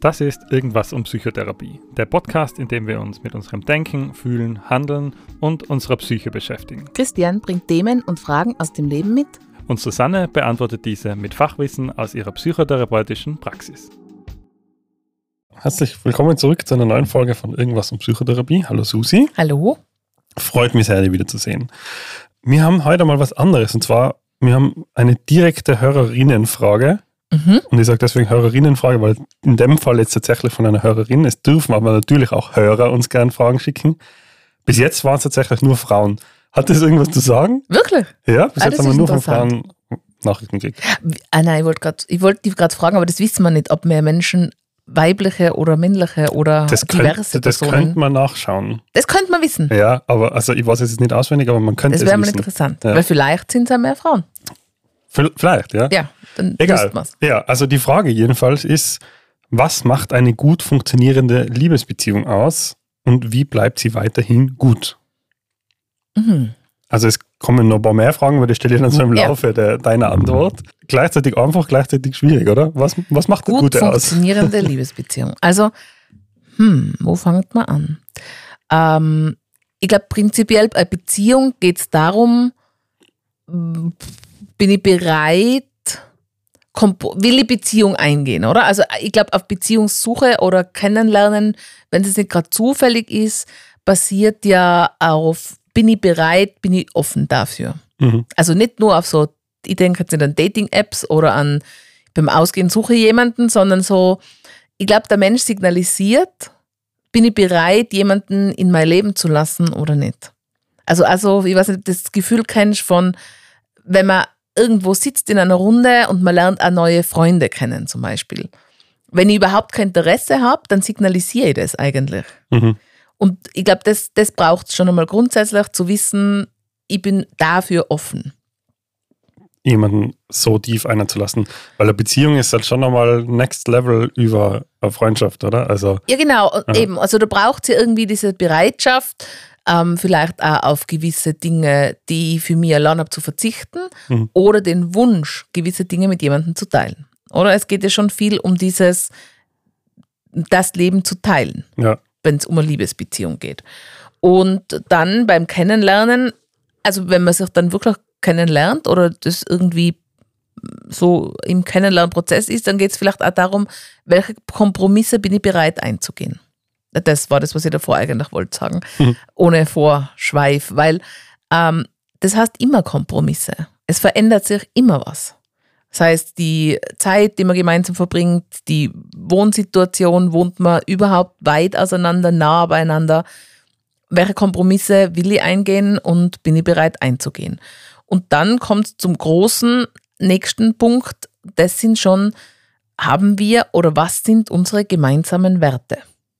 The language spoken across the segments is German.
Das ist Irgendwas um Psychotherapie, der Podcast, in dem wir uns mit unserem Denken, Fühlen, Handeln und unserer Psyche beschäftigen. Christian bringt Themen und Fragen aus dem Leben mit. Und Susanne beantwortet diese mit Fachwissen aus ihrer psychotherapeutischen Praxis. Herzlich willkommen zurück zu einer neuen Folge von Irgendwas um Psychotherapie. Hallo Susi. Hallo. Freut mich sehr, dich wiederzusehen. Wir haben heute mal was anderes, und zwar, wir haben eine direkte Hörerinnenfrage. Und ich sage deswegen Hörerinnenfrage, weil in dem Fall jetzt tatsächlich von einer Hörerin. Es dürfen aber natürlich auch Hörer uns gerne Fragen schicken. Bis jetzt waren es tatsächlich nur Frauen. Hat das irgendwas zu sagen? Wirklich? Ja, bis jetzt haben wir nur von Frauen Nachrichten gekriegt. Nein, ich wollte dich gerade fragen, aber das wissen wir nicht, ob mehr Menschen weibliche oder männliche oder diverse Personen. Das könnte man nachschauen. Das könnte man wissen. Ja, aber also ich weiß jetzt nicht auswendig, aber man könnte es wissen. Das wäre mal interessant, weil vielleicht sind es ja mehr Frauen. Vielleicht, ja. Ja, dann egal. Ja, also die Frage jedenfalls ist, was macht eine gut funktionierende Liebesbeziehung aus und wie bleibt sie weiterhin gut? Also es kommen noch ein paar mehr Fragen, weil die stelle ich dann so im Laufe deiner Antwort. Gleichzeitig einfach, gleichzeitig schwierig, oder? Was macht eine gute aus? Gut funktionierende Liebesbeziehung. Also, wo fängt man an? Ich glaube, prinzipiell bei Beziehung geht es darum, bin ich bereit, will ich Beziehung eingehen, oder? Also ich glaube, auf Beziehungssuche oder Kennenlernen, wenn es nicht gerade zufällig ist, basiert ja auf, bin ich bereit, bin ich offen dafür. Also nicht nur auf so, ich denke jetzt nicht an Dating-Apps oder an beim Ausgehen suche ich jemanden, sondern so, ich glaube, der Mensch signalisiert, bin ich bereit, jemanden in mein Leben zu lassen oder nicht. Also ich weiß nicht, das Gefühl kennst von, wenn man irgendwo sitzt in einer Runde und man lernt auch neue Freunde kennen zum Beispiel. Wenn ich überhaupt kein Interesse habe, dann signalisiere ich das eigentlich. Und ich glaube, das braucht es schon einmal grundsätzlich, zu wissen, ich bin dafür offen. Jemanden so tief einzulassen, weil eine Beziehung ist halt schon nochmal Next Level über eine Freundschaft, oder? Also, ja, genau, eben. Also da braucht es ja irgendwie diese Bereitschaft, vielleicht auch auf gewisse Dinge, die ich für mich allein habe, zu verzichten oder den Wunsch, gewisse Dinge mit jemandem zu teilen. Oder es geht ja schon viel um das Leben zu teilen, wenn es um eine Liebesbeziehung geht. Und dann beim Kennenlernen, also wenn man sich dann wirklich kennenlernt oder das irgendwie so im Kennenlernprozess ist, dann geht es vielleicht auch darum, welche Kompromisse bin ich bereit einzugehen. Das war das, was ich davor eigentlich wollte sagen, ohne Vorschweif, weil das heißt immer Kompromisse. Es verändert sich immer was. Das heißt, die Zeit, die man gemeinsam verbringt, die Wohnsituation, wohnt man überhaupt weit auseinander, nah beieinander. Welche Kompromisse will ich eingehen und bin ich bereit einzugehen? Und dann kommt es zum großen nächsten Punkt, das sind schon, haben wir oder was sind unsere gemeinsamen Werte?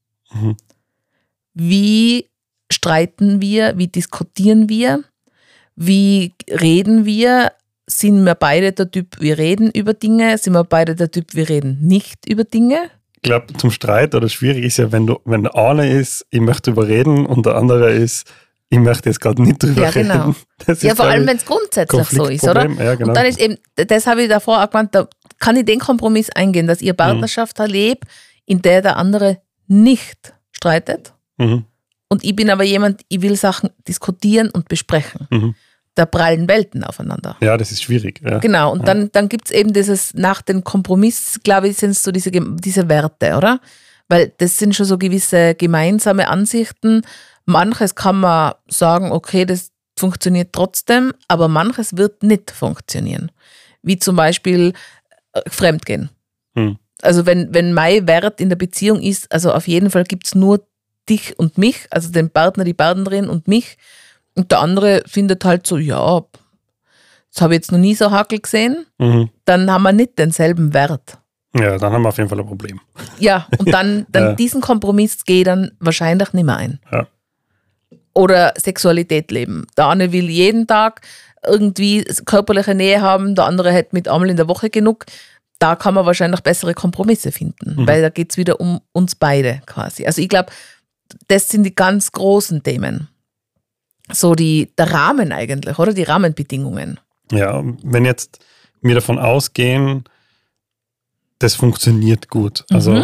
Wie streiten wir, wie diskutieren wir, wie reden wir? Sind wir beide der Typ, wir reden über Dinge? Sind wir beide der Typ, wir reden nicht über Dinge? Ich glaube, zum Streit oder schwierig ist ja, wenn der eine ist, ich möchte überreden und der andere ist, ich möchte jetzt gerade nicht drüber reden. Ja, genau. Ja, vor allem, wenn es grundsätzlich so ist, oder? Ja, genau. Und dann ist eben, das habe ich davor auch gemeint, da kann ich den Kompromiss eingehen, dass ihr Partnerschaft erlebt, in der der andere nicht streitet. Und ich bin aber jemand, ich will Sachen diskutieren und besprechen. Da prallen Welten aufeinander. Ja, das ist schwierig. Ja. Genau, und dann gibt es eben dieses, nach dem Kompromiss, glaube ich, sind es so diese Werte, oder? Weil das sind schon so gewisse gemeinsame Ansichten. Manches kann man sagen, okay, das funktioniert trotzdem, aber manches wird nicht funktionieren. Wie zum Beispiel Fremdgehen. Also wenn mein Wert in der Beziehung ist, also auf jeden Fall gibt es nur dich und mich, also den Partner, die Partnerin und mich. Und der andere findet halt so, ja, das habe ich jetzt noch nie so Hakel gesehen. Dann haben wir nicht denselben Wert. Ja, dann haben wir auf jeden Fall ein Problem. Ja, und dann diesen Kompromiss gehe ich dann wahrscheinlich nicht mehr ein. Ja. Oder Sexualität leben. Der eine will jeden Tag irgendwie körperliche Nähe haben, der andere hätte mit einmal in der Woche genug. Da kann man wahrscheinlich bessere Kompromisse finden, weil da geht es wieder um uns beide quasi. Also ich glaube, das sind die ganz großen Themen. So der Rahmen eigentlich, oder? Die Rahmenbedingungen. Ja, wenn jetzt wir davon ausgehen, das funktioniert gut. Also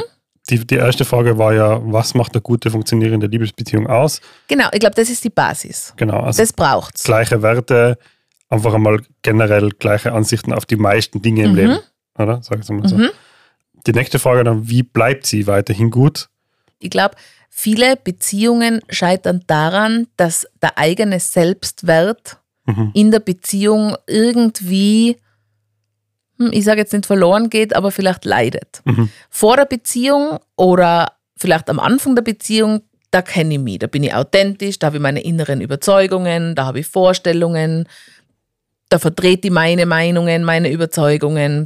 die erste Frage war ja, was macht eine gute, funktionierende Liebesbeziehung aus? Genau, ich glaube, das ist die Basis. Genau, also das braucht's. Gleiche Werte, einfach einmal generell gleiche Ansichten auf die meisten Dinge im Leben, oder? Sag ich mal so. Die nächste Frage dann, wie bleibt sie weiterhin gut? Ich glaube, viele Beziehungen scheitern daran, dass der eigene Selbstwert in der Beziehung irgendwie, ich sage jetzt nicht verloren geht, aber vielleicht leidet. Vor der Beziehung oder vielleicht am Anfang der Beziehung, da kenne ich mich, da bin ich authentisch, da habe ich meine inneren Überzeugungen, da habe ich Vorstellungen, da vertrete ich meine Meinungen, meine Überzeugungen,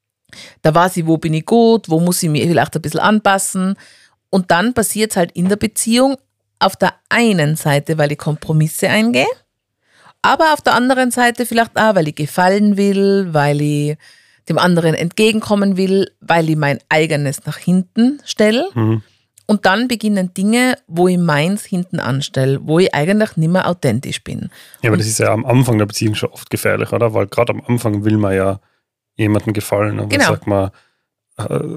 da weiß ich, wo bin ich gut, wo muss ich mich vielleicht ein bisschen anpassen. Und dann passiert es halt in der Beziehung auf der einen Seite, weil ich Kompromisse eingehe, aber auf der anderen Seite vielleicht auch, weil ich gefallen will, weil ich dem anderen entgegenkommen will, weil ich mein eigenes nach hinten stelle. Und dann beginnen Dinge, wo ich meins hinten anstelle, wo ich eigentlich nicht mehr authentisch bin. Ja, aber das ist ja am Anfang der Beziehung schon oft gefährlich, oder? Weil gerade am Anfang will man ja jemandem gefallen. Und genau. Dann sagt man,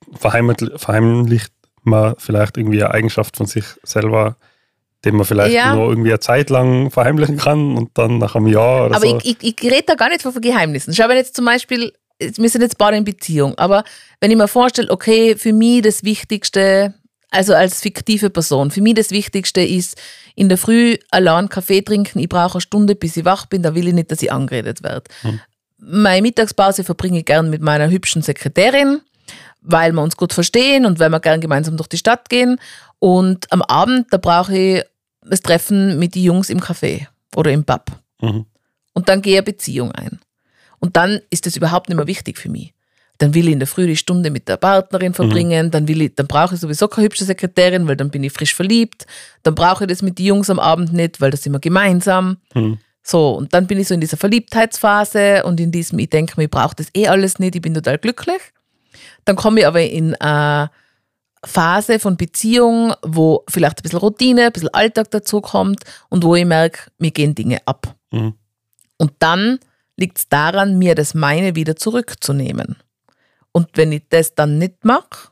verheimlicht man vielleicht irgendwie eine Eigenschaft von sich selber, den man vielleicht nur irgendwie eine Zeit lang verheimlichen kann und dann nach einem Jahr oder aber so. Aber ich rede da gar nicht von Geheimnissen. Schau, wenn jetzt zum Beispiel, wir sind jetzt beide in Beziehung, aber wenn ich mir vorstelle, okay, für mich das Wichtigste, also als fiktive Person, für mich das Wichtigste ist, in der Früh allein Kaffee trinken, ich brauche eine Stunde, bis ich wach bin, da will ich nicht, dass ich angeredet werde. Meine Mittagspause verbringe ich gern mit meiner hübschen Sekretärin, weil wir uns gut verstehen und weil wir gern gemeinsam durch die Stadt gehen. Und am Abend, da brauche ich das Treffen mit den Jungs im Café oder im Pub. Und dann gehe ich eine Beziehung ein. Und dann ist das überhaupt nicht mehr wichtig für mich. Dann will ich in der Früh die Stunde mit der Partnerin verbringen, dann brauche ich sowieso keine hübsche Sekretärin, weil dann bin ich frisch verliebt. Dann brauche ich das mit den Jungs am Abend nicht, weil das sind wir gemeinsam. So, und dann bin ich so in dieser Verliebtheitsphase und in diesem, ich denke mir, ich brauche das alles nicht, ich bin total glücklich. Dann komme ich aber in eine Phase von Beziehung, wo vielleicht ein bisschen Routine, ein bisschen Alltag dazu kommt und wo ich merke, mir gehen Dinge ab. Und dann liegt es daran, mir das meine wieder zurückzunehmen. Und wenn ich das dann nicht mache,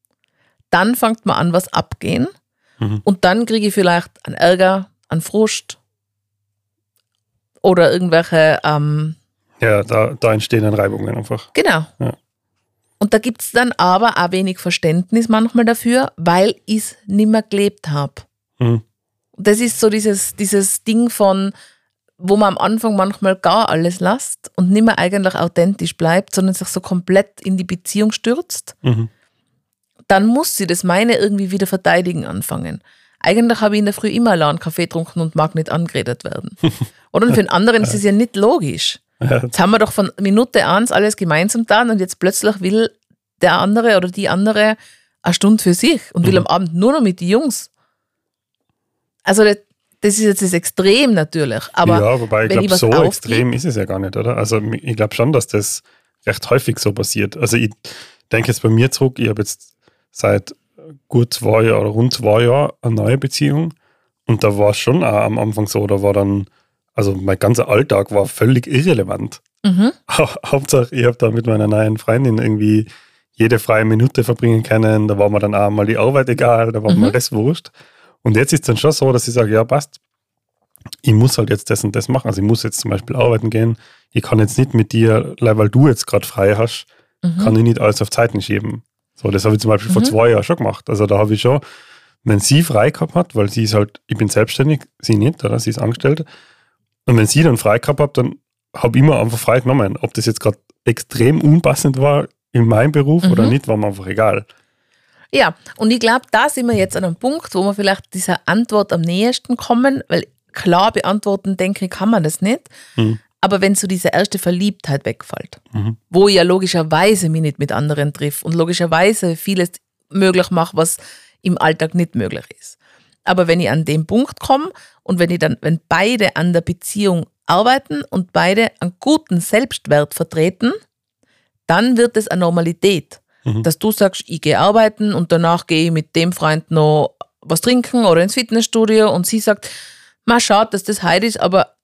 dann fängt man an, was abgehen. Und dann kriege ich vielleicht einen Ärger, einen Frust oder irgendwelche... ja, da entstehen dann Reibungen einfach. Genau. Ja. Und da gibt es dann aber auch wenig Verständnis manchmal dafür, weil ich es nicht mehr gelebt habe. Das ist so dieses Ding von, wo man am Anfang manchmal gar alles lässt und nicht mehr eigentlich authentisch bleibt, sondern sich so komplett in die Beziehung stürzt. Dann muss sie das meine irgendwie wieder verteidigen anfangen. Eigentlich habe ich in der Früh immer allein Kaffee getrunken und mag nicht angeredet werden. Oder für einen anderen ist es ja nicht logisch. Jetzt haben wir doch von Minute 1 alles gemeinsam getan und jetzt plötzlich will der andere oder die andere eine Stunde für sich und will am Abend nur noch mit den Jungs. Also das ist jetzt das Extrem natürlich. Aber ja, wobei ich glaube, so extrem ist es ja gar nicht, oder? Also ich glaube schon, dass das recht häufig so passiert. Also ich denke jetzt bei mir zurück, ich habe jetzt seit gut 2 Jahren oder rund 2 Jahren eine neue Beziehung und da war es schon auch am Anfang so, da war dann, also mein ganzer Alltag war völlig irrelevant. Hauptsache, ich habe da mit meiner neuen Freundin irgendwie jede freie Minute verbringen können, da war mir dann auch mal die Arbeit egal, da war mir das wurscht. Und jetzt ist es dann schon so, dass ich sage, ja passt, ich muss halt jetzt das und das machen. Also ich muss jetzt zum Beispiel arbeiten gehen, ich kann jetzt nicht mit dir, weil du jetzt gerade frei hast, kann ich nicht alles auf Zeiten schieben. So, das habe ich zum Beispiel vor 2 Jahren schon gemacht. Also da habe ich schon, wenn sie frei gehabt hat, weil sie ist halt, ich bin selbstständig, sie nicht, oder? Sie ist angestellt. Und wenn sie dann frei gehabt hat, dann habe ich immer einfach frei genommen. Ob das jetzt gerade extrem unpassend war in meinem Beruf oder nicht, war mir einfach egal. Ja, und ich glaube, da sind wir jetzt an einem Punkt, wo wir vielleicht dieser Antwort am nächsten kommen, weil klar beantworten, denke ich, kann man das nicht. Aber wenn so diese erste Verliebtheit wegfällt, wo ich ja logischerweise mich nicht mit anderen triff und logischerweise vieles möglich mache, was im Alltag nicht möglich ist. Aber wenn ich an den Punkt komme und wenn beide an der Beziehung arbeiten und beide einen guten Selbstwert vertreten, dann wird es eine Normalität. Dass du sagst, ich gehe arbeiten und danach gehe ich mit dem Freund noch was trinken oder ins Fitnessstudio und sie sagt, schade, dass das heute ist, aber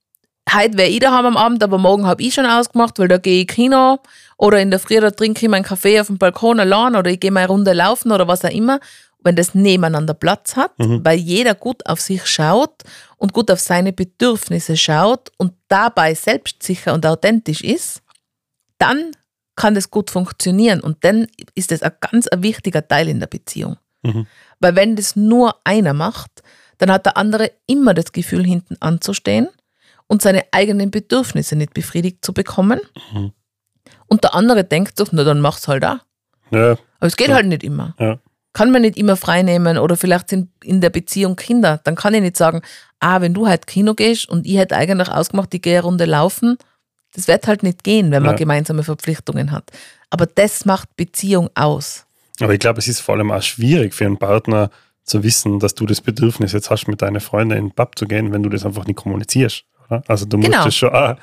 heute wäre ich daheim am Abend, aber morgen habe ich schon ausgemacht, weil da gehe ich Kino oder in der Früh, da trinke ich meinen Kaffee auf dem Balkon allein oder ich gehe mal eine Runde laufen oder was auch immer. Wenn das nebeneinander Platz hat, weil jeder gut auf sich schaut und gut auf seine Bedürfnisse schaut und dabei selbstsicher und authentisch ist, dann kann das gut funktionieren und dann ist das ein ganz wichtiger Teil in der Beziehung. Weil wenn das nur einer macht, dann hat der andere immer das Gefühl, hinten anzustehen und seine eigenen Bedürfnisse nicht befriedigt zu bekommen. Und der andere denkt doch, na dann mach's halt auch. Ja. Aber es geht halt nicht immer. Ja. Kann man nicht immer frei nehmen oder vielleicht sind in der Beziehung Kinder. Dann kann ich nicht sagen, wenn du halt Kino gehst und ich hätte eigentlich ausgemacht, ich gehe eine Runde laufen. Das wird halt nicht gehen, wenn man gemeinsame Verpflichtungen hat. Aber das macht Beziehung aus. Aber ich glaube, es ist vor allem auch schwierig für einen Partner zu wissen, dass du das Bedürfnis jetzt hast, mit deinen Freunden in den Pub zu gehen, wenn du das einfach nicht kommunizierst. Oder? Also du musst das schon auch,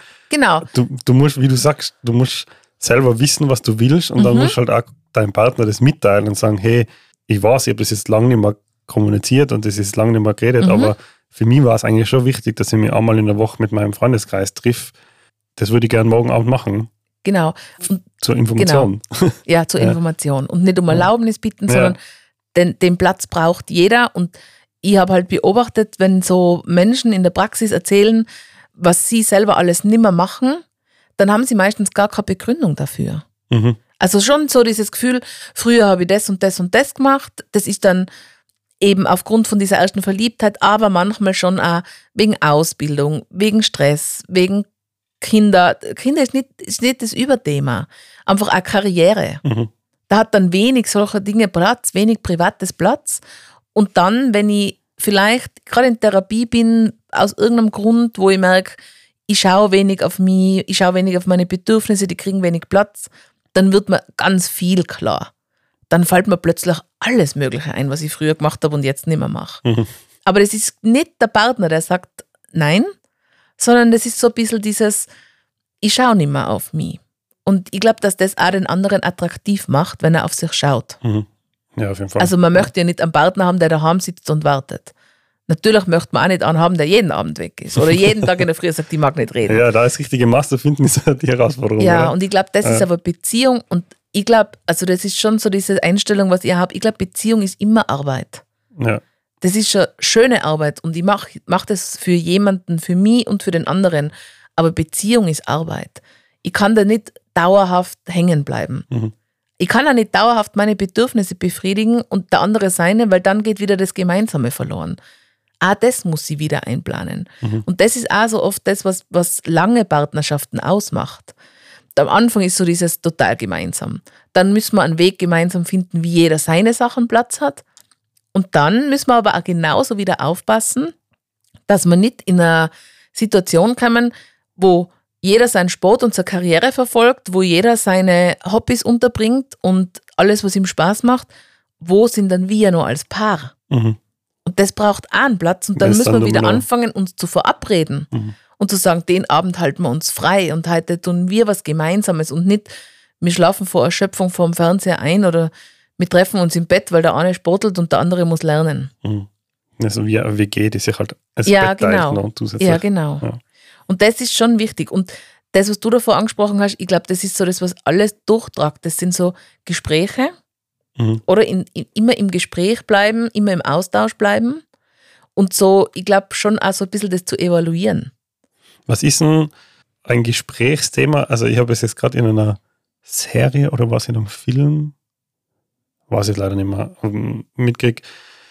du musst, wie du sagst, du musst selber wissen, was du willst und dann musst halt auch deinem Partner das mitteilen und sagen, hey, ich weiß, ich habe das jetzt lange nicht mehr kommuniziert und das ist lange nicht mehr geredet, aber für mich war es eigentlich schon wichtig, dass ich mich einmal in der Woche mit meinem Freundeskreis triff. Das würde ich gerne morgen Abend machen. Genau. Und zur Information. Genau. Ja, zur Information. Und nicht um Erlaubnis bitten, sondern den Platz braucht jeder. Und ich habe halt beobachtet, wenn so Menschen in der Praxis erzählen, was sie selber alles nicht mehr machen, dann haben sie meistens gar keine Begründung dafür. Also schon so dieses Gefühl, früher habe ich das und das und das gemacht. Das ist dann eben aufgrund von dieser ersten Verliebtheit, aber manchmal schon auch wegen Ausbildung, wegen Stress, wegen Kinder. Kinder ist nicht das Überthema. Einfach auch Karriere. Da hat dann wenig solcher Dinge Platz, wenig privates Platz. Und dann, wenn ich vielleicht gerade in Therapie bin, aus irgendeinem Grund, wo ich merke, ich schaue wenig auf mich, ich schaue wenig auf meine Bedürfnisse, die kriegen wenig Platz, dann wird mir ganz viel klar. Dann fällt mir plötzlich alles Mögliche ein, was ich früher gemacht habe und jetzt nicht mehr mache. Aber das ist nicht der Partner, der sagt nein, sondern das ist so ein bisschen dieses, ich schaue nicht mehr auf mich. Und ich glaube, dass das auch den anderen attraktiv macht, wenn er auf sich schaut. Ja, auf jeden Fall. Also man möchte ja nicht einen Partner haben, der daheim sitzt und wartet. Natürlich möchte man auch nicht einen haben, der jeden Abend weg ist oder jeden Tag in der Früh sagt, ich mag nicht reden. Ja, da ist richtige Maß zu finden, ist die Herausforderung. Ja, oder? und ich glaube, das ist aber Beziehung und ich glaube, also das ist schon so diese Einstellung, was ich habe. Ich glaube, Beziehung ist immer Arbeit. Ja. Das ist schon schöne Arbeit und ich mach das für jemanden, für mich und für den anderen. Aber Beziehung ist Arbeit. Ich kann da nicht dauerhaft hängen bleiben. Ich kann auch nicht dauerhaft meine Bedürfnisse befriedigen und der andere seine, weil dann geht wieder das Gemeinsame verloren. Auch das muss sie wieder einplanen. Und das ist auch so oft das, was lange Partnerschaften ausmacht. Am Anfang ist so dieses total gemeinsam. Dann müssen wir einen Weg gemeinsam finden, wie jeder seine Sachen Platz hat. Und dann müssen wir aber auch genauso wieder aufpassen, dass wir nicht in eine Situation kommen, wo jeder seinen Sport und seine Karriere verfolgt, wo jeder seine Hobbys unterbringt und alles, was ihm Spaß macht. Wo sind dann wir noch als Paar? Und das braucht auch einen Platz. Und dann müssen wir wieder anfangen, uns zu verabreden. Und zu sagen, den Abend halten wir uns frei und heute tun wir was Gemeinsames und nicht, wir schlafen vor Erschöpfung vor dem Fernseher ein oder wir treffen uns im Bett, weil der eine sportelt und der andere muss lernen. Also wie eine WG, die sich halt als ja, Bett teilt genau. noch zusätzlich. Ja, genau. Ja. Und das ist schon wichtig. Und das, was du davor angesprochen hast, ich glaube, das ist so das, was alles durchtragt. Das sind so Gespräche oder immer im Gespräch bleiben, immer im Austausch bleiben und so, ich glaube, schon auch so ein bisschen das zu evaluieren. Was ist denn ein Gesprächsthema? Also ich habe es jetzt gerade in einer Serie oder was in einem Film, weiß ich leider nicht mehr, mitgekriegt,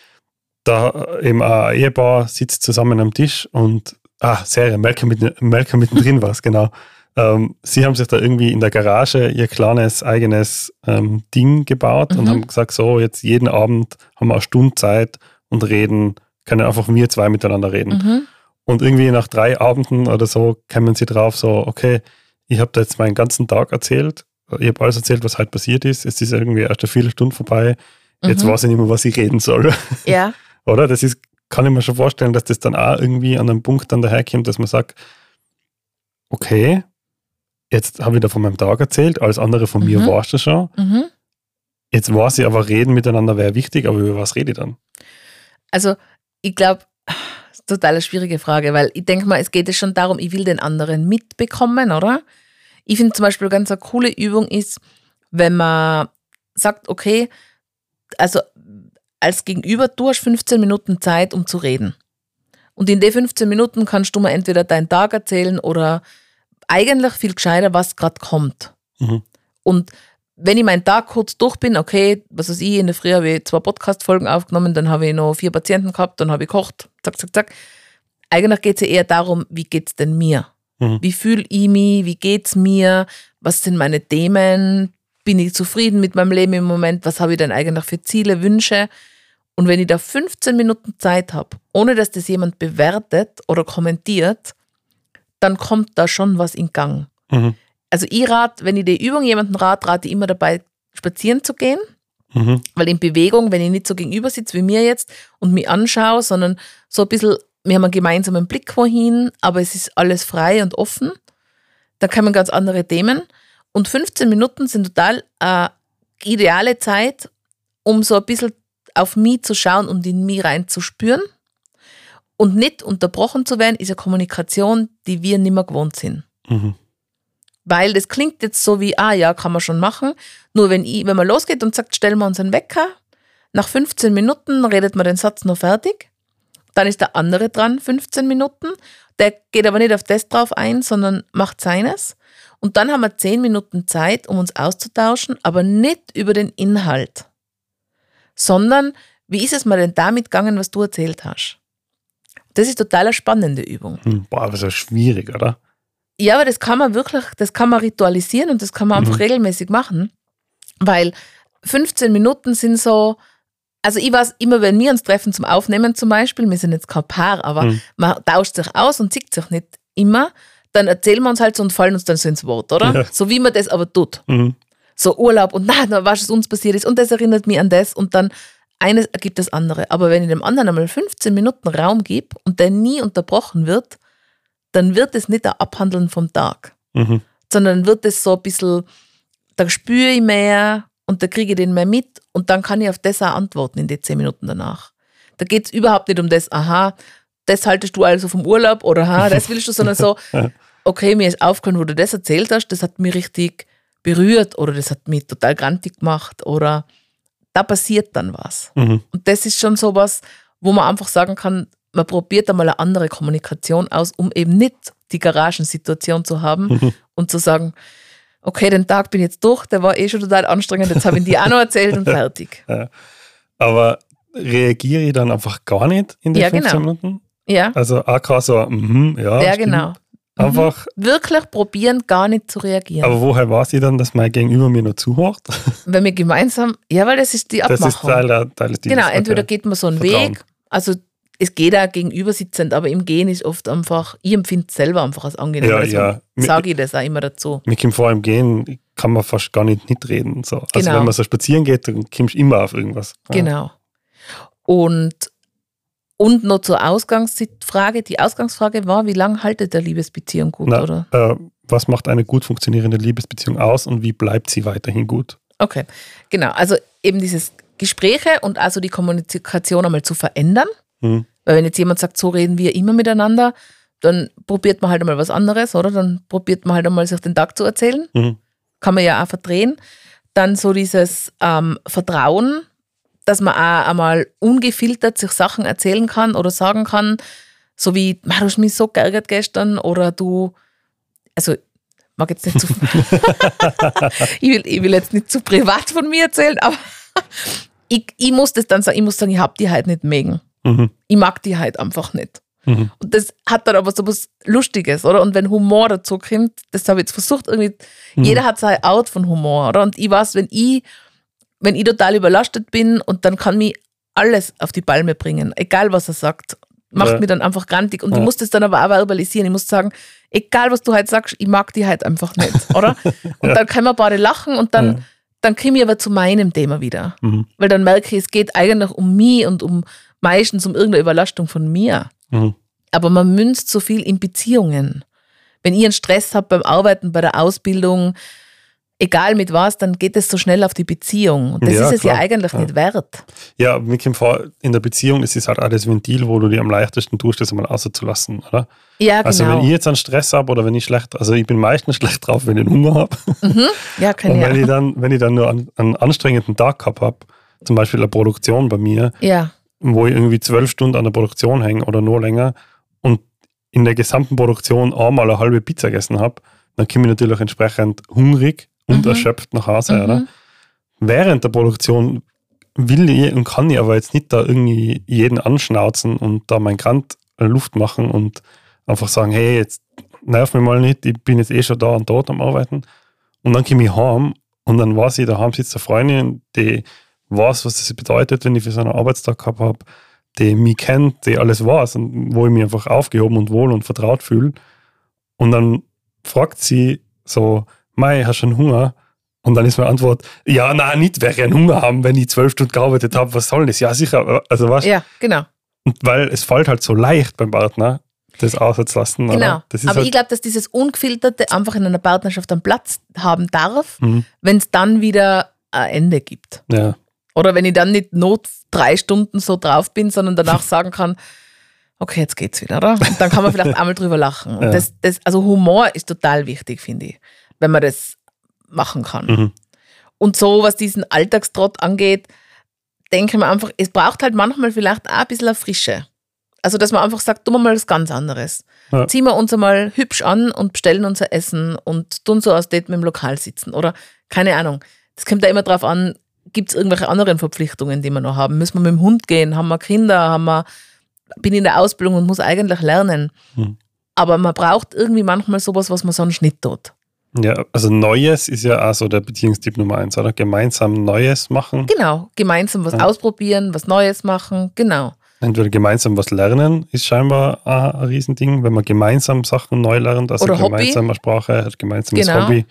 da eben ein Ehepaar sitzt zusammen am Tisch und, Serie, Malcolm mittendrin war es, genau. Sie haben sich da irgendwie in der Garage ihr kleines eigenes Ding gebaut und haben gesagt, so jetzt jeden Abend haben wir eine Stunde Zeit und können einfach wir zwei miteinander reden. Und irgendwie nach 3 Abenden oder so kommen sie drauf, so, okay, ich habe da jetzt meinen ganzen Tag erzählt, ich habe alles erzählt, was halt passiert ist, es ist irgendwie erst eine Viertelstunde vorbei, jetzt weiß ich nicht mehr, was ich reden soll. Ja. Oder? Das ist, kann ich mir schon vorstellen, dass das dann auch irgendwie an einem Punkt dann daherkommt, dass man sagt, okay, jetzt habe ich da von meinem Tag erzählt, alles andere von mir warst du schon. Jetzt weiß ich aber, reden miteinander wäre wichtig, aber über was rede ich dann? Also, ich glaube, total eine schwierige Frage, weil ich denke mal, es geht ja schon darum, ich will den anderen mitbekommen, oder? Ich finde zum Beispiel ganz eine coole Übung ist, wenn man sagt, okay, also als Gegenüber, du hast 15 Minuten Zeit, um zu reden. Und in den 15 Minuten kannst du mir entweder deinen Tag erzählen oder eigentlich viel gescheiter, was gerade kommt. Mhm. Und wenn ich meinen Tag kurz durch bin, okay, was weiß ich, in der Früh habe ich 2 Podcast-Folgen aufgenommen, dann habe ich noch 4 Patienten gehabt, dann habe ich gekocht, zack, zack, zack. Eigentlich geht es ja eher darum, wie geht es denn mir? Wie fühle ich mich? Wie geht es mir? Was sind meine Themen? Bin ich zufrieden mit meinem Leben im Moment? Was habe ich denn eigentlich für Ziele, Wünsche? Und wenn ich da 15 Minuten Zeit habe, ohne dass das jemand bewertet oder kommentiert, dann kommt da schon was in Gang. Mhm. Also wenn ich die Übung jemandem rate ich immer dabei, spazieren zu gehen. Weil in Bewegung, wenn ich nicht so gegenüber sitze wie mir jetzt und mich anschaue, sondern so ein bisschen, wir haben einen gemeinsamen Blick wohin, aber es ist alles frei und offen, da kommen ganz andere Themen. Und 15 Minuten sind total ideale Zeit, um so ein bisschen auf mich zu schauen und in mich reinzuspüren. Und nicht unterbrochen zu werden, ist eine Kommunikation, die wir nicht mehr gewohnt sind. Mhm. Weil das klingt jetzt so wie, ja, kann man schon machen. Nur wenn man losgeht und sagt, stellen wir uns einen Wecker, nach 15 Minuten redet man den Satz noch fertig. Dann ist der andere dran, 15 Minuten. Der geht aber nicht auf das drauf ein, sondern macht seines. Und dann haben wir 10 Minuten Zeit, um uns auszutauschen, aber nicht über den Inhalt. Sondern, wie ist es mir denn damit gegangen, was du erzählt hast? Das ist total eine spannende Übung. Boah, aber das ist schwierig, oder? Ja, aber das kann man ritualisieren und das kann man einfach regelmäßig machen, weil 15 Minuten sind so, also ich weiß immer, wenn wir uns treffen zum Aufnehmen zum Beispiel, wir sind jetzt kein Paar, aber man tauscht sich aus und sieht sich nicht immer, dann erzählen wir uns halt so und fallen uns dann so ins Wort, oder? Ja. So wie man das aber tut. So Urlaub und was uns passiert ist und das erinnert mich an das und dann eines ergibt das andere. Aber wenn ich dem anderen einmal 15 Minuten Raum gebe und der nie unterbrochen wird, dann wird es nicht ein Abhandeln vom Tag, sondern wird es so ein bisschen, da spüre ich mehr und da kriege ich den mehr mit und dann kann ich auf das auch antworten in die 10 Minuten danach. Da geht es überhaupt nicht um das, das haltest du also vom Urlaub oder das willst du, sondern so, okay, mir ist aufgefallen, wo du das erzählt hast, das hat mich richtig berührt oder das hat mich total grantig gemacht oder da passiert dann was. Und das ist schon sowas, wo man einfach sagen kann, man probiert einmal eine andere Kommunikation aus, um eben nicht die Garagensituation zu haben und zu sagen, okay, den Tag bin ich jetzt durch, der war schon total anstrengend, jetzt habe ich dir auch noch erzählt und fertig. Ja. Aber reagiere ich dann einfach gar nicht in den 15 Minuten? Ja. Also auch so, ja, ja, genau. Einfach wirklich probieren, gar nicht zu reagieren. Aber woher weiß ich dann, dass mein Gegenüber mir noch zuhört? Wenn wir gemeinsam, weil das ist die Abmachung. Das ist Teil des Genau, entweder geht man so einen Vertrauen. Weg, also es geht auch gegenüber sitzend, aber im Gehen ist oft einfach, ich empfinde es selber einfach als angenehm. Sage ich das auch immer dazu. Mir kommt vor, im Gehen kann man fast gar nicht mitreden. So. Also genau. wenn man so spazieren geht, dann kommst du immer auf irgendwas. Genau. Und noch zur Ausgangsfrage. Die Ausgangsfrage war, wie lange haltet der Liebesbeziehung gut, oder? Was macht eine gut funktionierende Liebesbeziehung aus und wie bleibt sie weiterhin gut? Okay, genau. Also eben dieses Gespräche und also die Kommunikation einmal zu verändern. Weil wenn jetzt jemand sagt, so reden wir immer miteinander, dann probiert man halt einmal was anderes, oder? Dann probiert man halt einmal, sich den Tag zu erzählen. Kann man ja auch verdrehen. Dann so dieses Vertrauen, dass man auch einmal ungefiltert sich Sachen erzählen kann oder sagen kann, so wie, du hast mich so geärgert gestern oder also mag jetzt nicht zu ich will jetzt nicht zu privat von mir erzählen, aber ich muss das dann sagen, ich habe die halt nicht mögen. Ich mag die halt einfach nicht. Und das hat dann aber so was Lustiges, oder? Und wenn Humor dazu kommt, das habe ich jetzt versucht, irgendwie, jeder hat seine Art von Humor, oder? Und ich weiß, wenn ich total überlastet bin und dann kann mich alles auf die Palme bringen, egal was er sagt, macht mich dann einfach grantig. Und ich muss das dann aber auch verbalisieren. Ich muss sagen, egal was du halt sagst, ich mag die halt einfach nicht, oder? Und dann können wir beide lachen und dann komme ich aber zu meinem Thema wieder. Weil dann merke ich, es geht eigentlich um mich und meistens um irgendeine Überlastung von mir. Aber man münzt so viel in Beziehungen. Wenn ich einen Stress habe beim Arbeiten, bei der Ausbildung, egal mit was, dann geht es so schnell auf die Beziehung. Und das ist es ja eigentlich nicht wert. Ja, mir kommt vor, in der Beziehung ist es halt auch das Ventil, wo du dir am leichtesten tust, das einmal rauszulassen, oder? Ja, genau. Also wenn ich jetzt einen Stress habe oder wenn ich ich bin meistens schlecht drauf, wenn ich Hunger habe. Ja, kann Und ich wenn ich dann nur einen anstrengenden Tag gehabt habe, zum Beispiel eine Produktion bei mir, wo ich irgendwie 12 Stunden an der Produktion hänge oder nur länger und in der gesamten Produktion einmal eine halbe Pizza gegessen habe, dann komme ich natürlich entsprechend hungrig und erschöpft nach Hause. Oder? Während der Produktion will ich und kann ich aber jetzt nicht da irgendwie jeden anschnauzen und da mein Grand Luft machen und einfach sagen, hey, jetzt nerv mich mal nicht, ich bin jetzt schon da und dort am Arbeiten. Und dann komme ich heim und dann weiß ich, daheim sitzt eine Freundin, die weiß, was das bedeutet, wenn ich für so einen Arbeitstag gehabt habe, die mich kennt, die alles weiß und wo ich mich einfach aufgehoben und wohl und vertraut fühle. Und dann fragt sie so, Mei, hast du einen Hunger? Und dann ist meine Antwort, ja, nein, nicht, werde ich einen Hunger haben, wenn ich 12 Stunden gearbeitet habe, was soll das? Ja, sicher, also was? Ja, genau. Und weil es fällt halt so leicht beim Partner, das auszulassen. Genau, aber halt ich glaube, dass dieses Ungefilterte einfach in einer Partnerschaft einen Platz haben darf, wenn es dann wieder ein Ende gibt. Ja. Oder wenn ich dann nicht 3 Stunden so drauf bin, sondern danach sagen kann, okay, jetzt geht's wieder, oder? Und dann kann man vielleicht einmal drüber lachen. Und also Humor ist total wichtig, finde ich, wenn man das machen kann. Und so, was diesen Alltagstrott angeht, denke ich mir einfach, es braucht halt manchmal vielleicht auch ein bisschen eine Frische. Also, dass man einfach sagt, tun wir mal was ganz anderes. Ja. Ziehen wir uns einmal hübsch an und bestellen unser Essen und tun so, als hätten wir im Lokal sitzen. Oder, keine Ahnung. Das kommt da immer drauf an, gibt es irgendwelche anderen Verpflichtungen, die wir noch haben? Müssen wir mit dem Hund gehen? Haben wir Kinder? Bin in der Ausbildung und muss eigentlich lernen. Aber man braucht irgendwie manchmal sowas, was man sonst nicht tut. Ja, also Neues ist ja auch so der Beziehungstipp Nummer 1, oder? Gemeinsam Neues machen. Genau, gemeinsam was ausprobieren, was Neues machen, genau. Entweder gemeinsam was lernen, ist scheinbar ein Riesending, wenn man gemeinsam Sachen neu lernt, also oder gemeinsam eine Sprache, hat gemeinsames Hobby.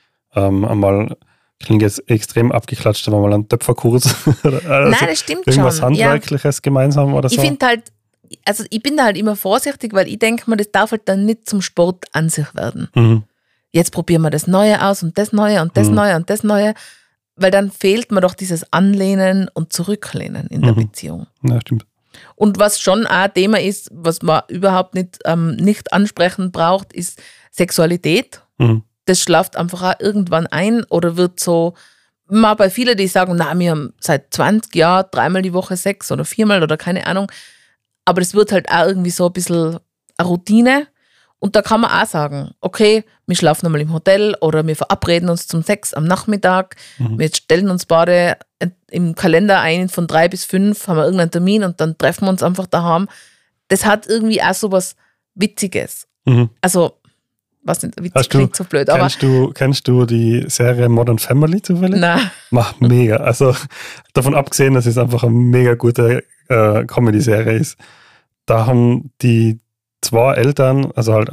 Einmal klingt jetzt extrem abgeklatscht, aber mal einen Töpferkurs. Also nein, das stimmt irgendwas schon. Handwerkliches gemeinsam oder so. Ich finde halt, also ich bin da halt immer vorsichtig, weil ich denke mir, das darf halt dann nicht zum Sport an sich werden. Jetzt probieren wir das Neue aus und das Neue und das Neue und das Neue, weil dann fehlt mir doch dieses Anlehnen und Zurücklehnen in der Beziehung. Ja, stimmt. Und was schon auch ein Thema ist, was man überhaupt nicht ansprechen braucht, ist Sexualität. Das schlaft einfach auch irgendwann ein oder wird so, mal bei vielen, die sagen, na, wir haben seit 20 Jahren 3-mal die Woche Sex oder 4-mal oder keine Ahnung. Aber das wird halt auch irgendwie so ein bisschen eine Routine. Und da kann man auch sagen, okay, wir schlafen einmal im Hotel oder wir verabreden uns zum Sex am Nachmittag. Wir stellen uns beide im Kalender ein, von 3 bis 5 haben wir irgendeinen Termin und dann treffen wir uns einfach daheim. Das hat irgendwie auch so was Witziges. Also, was nicht, witzig klingt so blöd. Aber kennst du die Serie Modern Family zufällig? Nein. Mega. Also davon abgesehen, dass es einfach eine mega gute Comedy-Serie ist. Da haben die 2 Eltern, also halt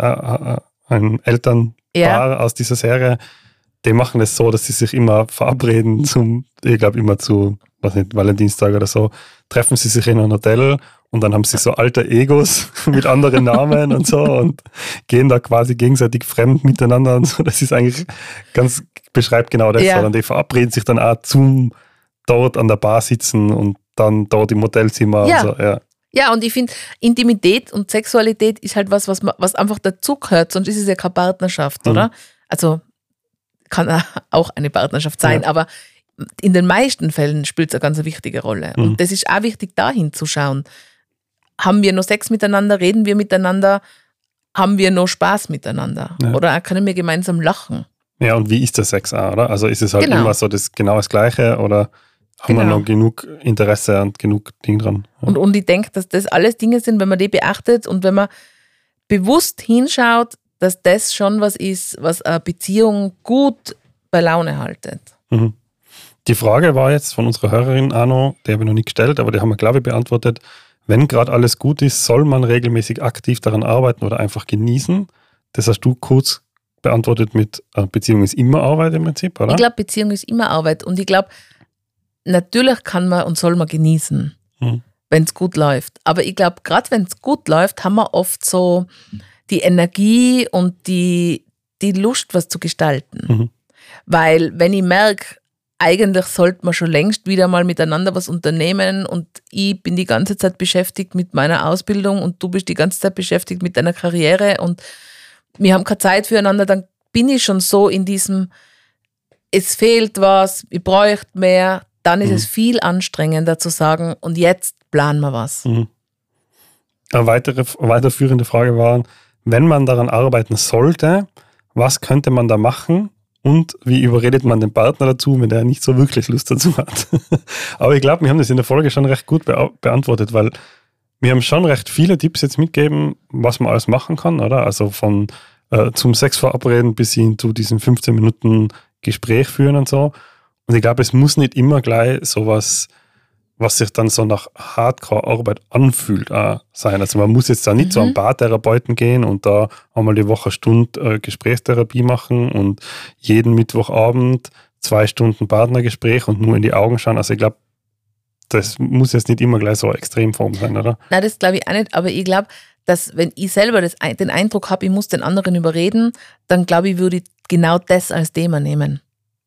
ein Elternpaar aus dieser Serie, die machen es so, dass sie sich immer verabreden ich glaube immer zu, was nicht, Valentinstag oder so, treffen sie sich in einem Hotel und dann haben sie so alter Egos mit anderen Namen und so und gehen da quasi gegenseitig fremd miteinander und so. Das ist eigentlich beschreibt genau das. Ja. Und die verabreden sich dann auch zum dort an der Bar sitzen und dann dort im Hotelzimmer und so, ja. Ja, und ich finde, Intimität und Sexualität ist halt was einfach dazugehört, sonst ist es ja keine Partnerschaft, oder? Also kann auch eine Partnerschaft sein, aber in den meisten Fällen spielt es eine ganz wichtige Rolle. Und das ist auch wichtig, da hinzuschauen. Haben wir noch Sex miteinander? Reden wir miteinander? Haben wir noch Spaß miteinander? Ja. Oder können wir gemeinsam lachen? Ja, und wie ist der Sex auch, oder? Also ist es halt immer so genau das Gleiche oder haben wir noch genug Interesse und genug Ding dran? Ja. Und ich denke, dass das alles Dinge sind, wenn man die beachtet und wenn man bewusst hinschaut, dass das schon was ist, was eine Beziehung gut bei Laune haltet. Die Frage war jetzt von unserer Hörerin Arno, die habe ich noch nicht gestellt, aber die haben wir, glaube ich, beantwortet. Wenn gerade alles gut ist, soll man regelmäßig aktiv daran arbeiten oder einfach genießen? Das hast du kurz beantwortet mit Beziehung ist immer Arbeit im Prinzip, oder? Ich glaube, Beziehung ist immer Arbeit und ich glaube, natürlich kann man und soll man genießen, wenn es gut läuft. Aber ich glaube, gerade wenn es gut läuft, haben wir oft so die Energie und die Lust, was zu gestalten. Weil wenn ich merke, eigentlich sollte man schon längst wieder mal miteinander was unternehmen und ich bin die ganze Zeit beschäftigt mit meiner Ausbildung und du bist die ganze Zeit beschäftigt mit deiner Karriere und wir haben keine Zeit füreinander, dann bin ich schon so in diesem, es fehlt was, ich bräuchte mehr, dann ist es viel anstrengender zu sagen und jetzt planen wir was. Mhm. Eine weiterführende Frage war, wenn man daran arbeiten sollte, was könnte man da machen? Und wie überredet man den Partner dazu, wenn der nicht so wirklich Lust dazu hat? Aber ich glaube, wir haben das in der Folge schon recht gut beantwortet, weil wir haben schon recht viele Tipps jetzt mitgegeben, was man alles machen kann, oder? Also von zum Sex verabreden bis hin zu diesen 15 Minuten Gespräch führen und so. Und ich glaube, es muss nicht immer gleich sowas, was sich dann so nach Hardcore-Arbeit anfühlt, sein. Also man muss jetzt da nicht zu einem Paartherapeuten gehen und da einmal die Woche eine Stunde Gesprächstherapie machen und jeden Mittwochabend 2 Stunden Partnergespräch und nur in die Augen schauen. Also ich glaube, das muss jetzt nicht immer gleich so eine Extremform sein, oder? Nein, das glaube ich auch nicht, aber ich glaube, dass wenn ich selber den Eindruck habe, ich muss den anderen überreden, dann glaube ich, würde ich genau das als Thema nehmen.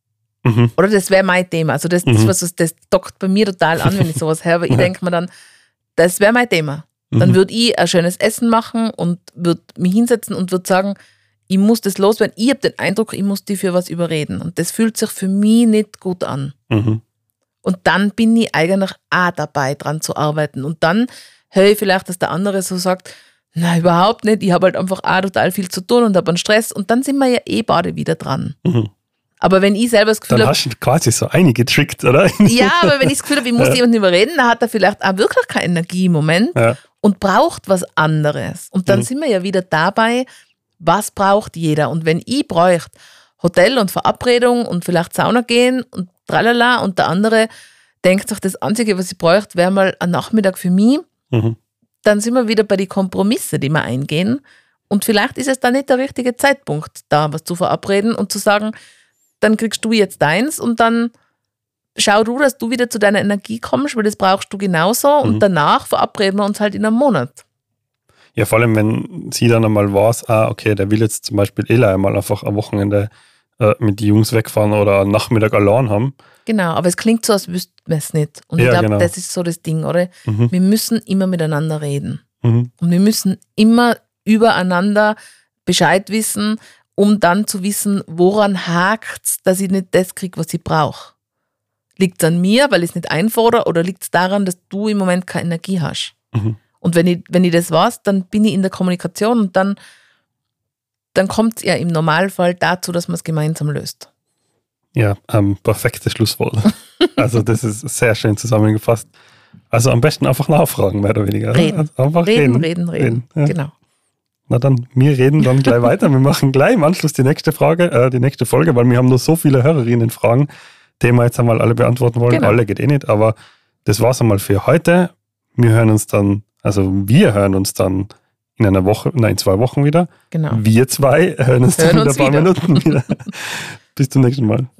Oder das wäre mein Thema. Also das dockt bei mir total an, wenn ich sowas höre. Aber ich denke mir dann, das wäre mein Thema. Dann würde ich ein schönes Essen machen und würde mich hinsetzen und würde sagen, ich muss das loswerden. Ich habe den Eindruck, ich muss die für was überreden. Und das fühlt sich für mich nicht gut an. Und dann bin ich eigentlich auch dabei, dran zu arbeiten. Und dann höre ich vielleicht, dass der andere so sagt, nein, überhaupt nicht. Ich habe halt einfach auch total viel zu tun und habe einen Stress. Und dann sind wir ja beide wieder dran. Aber wenn ich selber das Gefühl habe... Dann hast du quasi so einige getrickt, oder? Ja, aber wenn ich das Gefühl habe, ich muss jemanden überreden, dann hat er vielleicht auch wirklich keine Energie im Moment und braucht was anderes. Und dann sind wir ja wieder dabei, was braucht jeder? Und wenn ich bräuchte Hotel und Verabredung und vielleicht Sauna gehen und tralala und der andere denkt sich, das Einzige, was ich bräuchte, wäre mal ein Nachmittag für mich, dann sind wir wieder bei den Kompromissen, die wir eingehen. Und vielleicht ist es dann nicht der richtige Zeitpunkt, da was zu verabreden und zu sagen, dann kriegst du jetzt deins und dann schau du, dass du wieder zu deiner Energie kommst, weil das brauchst du genauso und danach verabreden wir uns halt in einem Monat. Ja, vor allem, wenn sie dann einmal weiß, okay, der will jetzt zum Beispiel einmal einfach am Wochenende mit den Jungs wegfahren oder einen Nachmittag allein haben. Genau, aber es klingt so, als wüssten wir es nicht. Und ich glaube, das ist so das Ding, oder? Wir müssen immer miteinander reden. Und wir müssen immer übereinander Bescheid wissen, um dann zu wissen, woran hakt es, dass ich nicht das kriege, was ich brauche. Liegt es an mir, weil ich es nicht einfordere, oder liegt es daran, dass du im Moment keine Energie hast? Und wenn ich das weiß, dann bin ich in der Kommunikation und dann kommt es ja im Normalfall dazu, dass man es gemeinsam löst. Ja, perfektes Schlusswort. Also das ist sehr schön zusammengefasst. Also am besten einfach nachfragen, mehr oder weniger. Reden. Einfach reden. Ja. Genau. Na dann, wir reden dann gleich weiter. Wir machen gleich im Anschluss die nächste Folge, weil wir haben noch so viele Hörerinnen-Fragen, die wir jetzt einmal alle beantworten wollen. Genau. Alle geht nicht, aber das war's einmal für heute. Wir hören uns dann in 2 Wochen wieder. Genau. Wir zwei hören uns dann in ein paar Minuten wieder. Bis zum nächsten Mal.